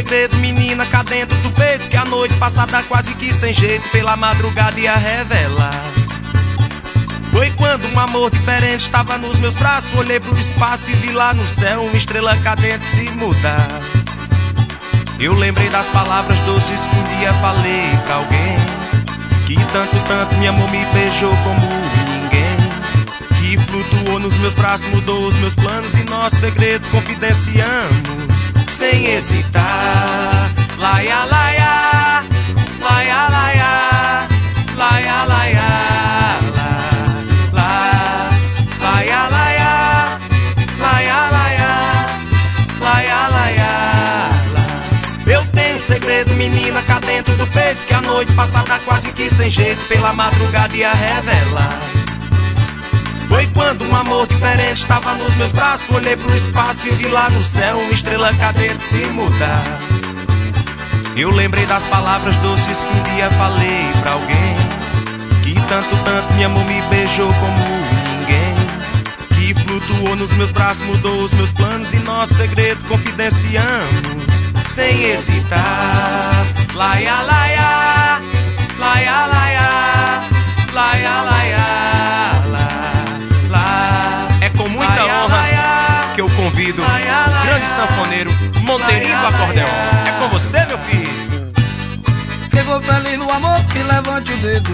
segredo, menina, cá dentro do peito, que a noite passada quase que sem jeito, pela madrugada ia revelar. Foi quando um amor diferente estava nos meus braços, olhei pro espaço e vi lá no céu uma estrela cadente se mudar. Eu lembrei das palavras doces que um dia falei pra alguém, que tanto me amou, me beijou como ninguém, que flutuou nos meus braços, mudou os meus planos e nosso segredo confidenciamos sem hesitar. Laia, laia, laia, laia, laia, laia, laia, laia, laia, laia, laia. Eu tenho um segredo, menina, cá dentro do peito, que a noite passada quase que sem jeito, pela madrugada ia revelar. Foi quando um amor diferente estava nos meus braços, olhei pro espaço e vi lá no céu uma estrela cadente se mudar. Eu lembrei das palavras doces que um dia falei pra alguém, que tanto me amou, me beijou como ninguém, que flutuou nos meus braços, mudou os meus planos e nosso segredo confidenciamos sem hesitar. Laia, laia, laia, laia, laia, laia. É com muita honra que eu convido o grande sanfoneiro Monteirinho do acordeão. É com você, meu filho. Quem for feliz no amor, que levante o dedo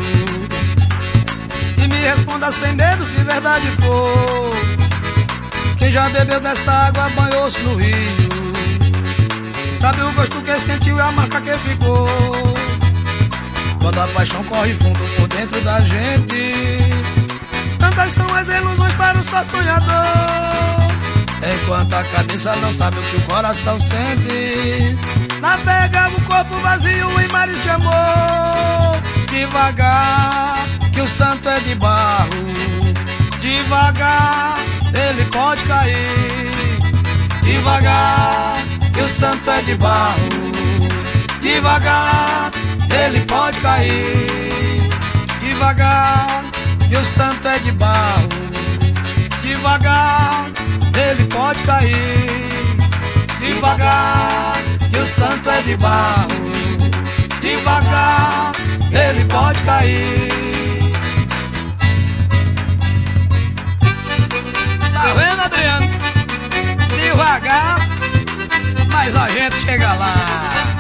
e me responda sem medo se verdade for. Quem já bebeu dessa água, banhou-se no rio, sabe o gosto que sentiu e a marca que ficou. Quando a paixão corre fundo por dentro da gente, tantas são as ilusões para o só sonhador. Enquanto a cabeça não sabe o que o coração sente, navega o corpo vazio em mares de amor. Devagar, que o santo é de barro, devagar, ele pode cair. Devagar, que o santo é de barro, devagar, ele pode cair. Devagar, que o santo é de barro, devagar, ele pode cair. Devagar, que o santo é de barro, devagar, ele pode cair. Tá vendo, Adriano? Devagar, mas a gente chega lá.